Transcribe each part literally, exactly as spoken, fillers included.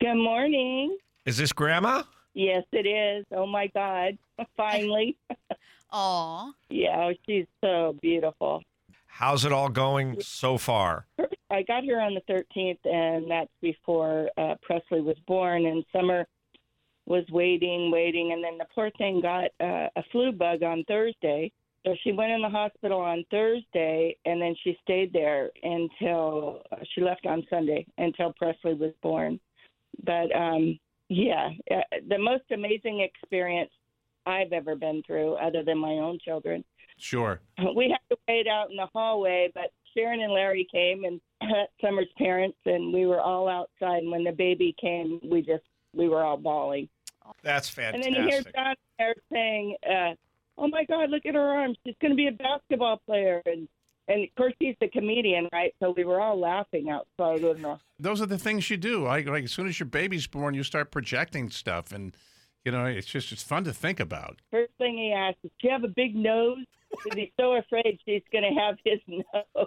Good morning. Is this Grandma? Yes, it is. Oh, my God. Finally. Aw. Yeah, she's so beautiful. How's it all going so far? I got here on the thirteenth, and that's before uh, Presley was born, and Summer was waiting, waiting, and then the poor thing got uh, a flu bug on Thursday. So she went in the hospital on Thursday, and then she stayed there until uh, she left on Sunday, until Presley was born. But, um, yeah, uh, the most amazing experience I've ever been through, other than my own children. Sure. We had to wait out in the hallway, but Sharon and Larry came, and Summer's parents, and we were all outside. And when the baby came, we just, we were all bawling. That's fantastic. And then you hear John there saying, uh, oh, my God, look at her arms. She's going to be a basketball player. And, and, of course, he's the comedian, right? So we were all laughing outside. The... Those are the things you do. Like, like as soon as your baby's born, you start projecting stuff. And, you know, it's just it's fun to think about. First thing he asked is, do you have a big nose? Because he's so afraid she's going to have his nose.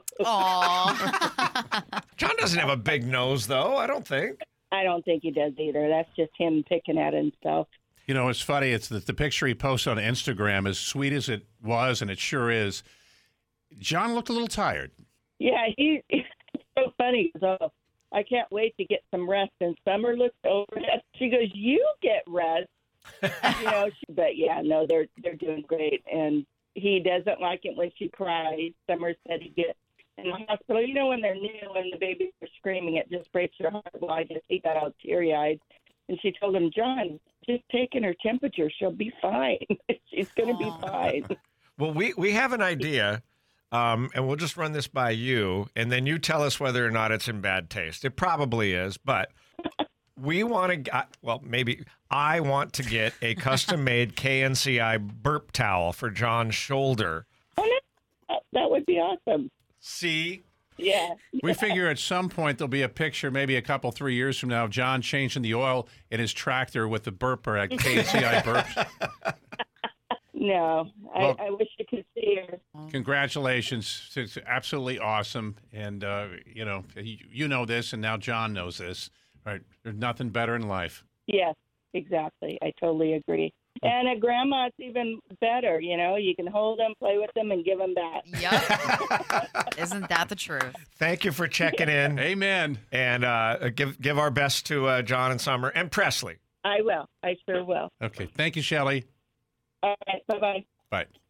Aw. John doesn't have a big nose, though, I don't think. I don't think he does either. That's just him picking at himself. You know, it's funny. It's the, the picture he posted on Instagram, as sweet as it was, and it sure is, John looked a little tired. Yeah, he, he's so funny. So I can't wait to get some rest. And Summer looks over at us. She goes, you get rest. you know, she, but yeah, no, they're they're doing great. And he doesn't like it when she cries. Summer said he gets in the hospital. You know, when they're new and the babies are screaming, it just breaks your heart. Well, I just, he got all teary-eyed. And she told him, John, just taking her temperature, she'll be fine. She's going to be fine. Well, we, we have an idea, um, and we'll just run this by you, and then you tell us whether or not it's in bad taste. It probably is, but we want to, well, maybe I want to get a custom-made K N C I burp towel for John's shoulder. Oh, no, that would be awesome. See? Yeah. We figure at some point there'll be a picture, maybe a couple, three years from now, of John changing the oil in his tractor with the burper at K N C I burps. No, Well, I, I wish you could see her. Congratulations. It's absolutely awesome. And, uh, you know, you, you know this, and now John knows this. Right? There's nothing better in life. Yes, exactly. I totally agree. And a grandma's even better, you know. You can hold them, play with them, and give them back. Yep. Isn't that the truth? Thank you for checking in. Amen. And uh, give give our best to uh, John and Summer and Presley. I will. I sure will. Okay. Thank you, Shelley. All right. Bye-bye. Bye.